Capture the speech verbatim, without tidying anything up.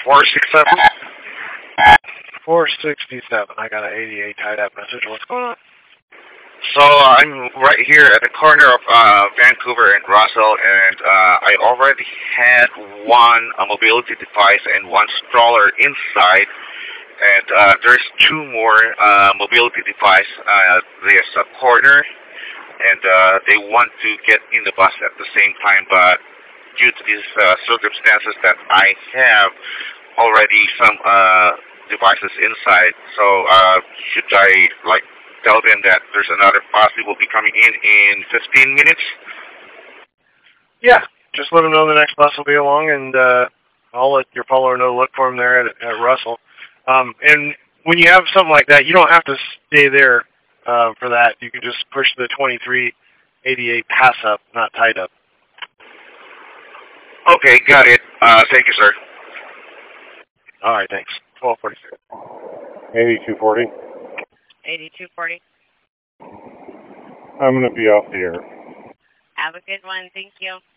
four six seven? four sixty-seven. I got an eighty-eight tied up message. What's going on? So uh, I'm right here at the corner of uh, Vancouver and Russell, and uh, I already had one uh, mobility device and one stroller inside, and uh, there's two more uh, mobility device. Uh, there's a corner, and uh, they want to get in the bus at the same time, but due to these uh, circumstances that I have already some uh, devices inside, so uh, should I like tell them that there's another bus that will be coming in in fifteen minutes? Yeah, just let them know the next bus will be along, and uh, I'll let your follower know to look for him there at, at Russell. Um, and when you have something like that, you don't have to stay there uh, for that. You can just push the twenty-three eighty-eight pass up, not tied up. Okay, got it. Uh, thank you, sir. All right, thanks. twelve forty-six. eighty-two forty. eighty-two forty. I'm going to be off the air. Have a good one. Thank you.